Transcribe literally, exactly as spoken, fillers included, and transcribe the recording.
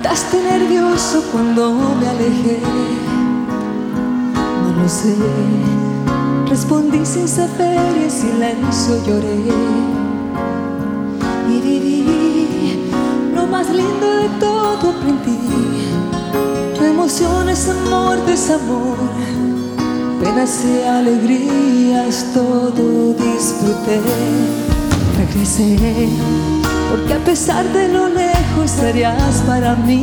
Gritaste nervioso cuando me alejé. No lo sé, respondí sin saber y en silencio lloré. Y viví lo más lindo de todo, aprendí. Tu emoción es amor, desamor, penas y alegrías, todo disfruté. Regresé, porque a pesar de lo lejos serías para mí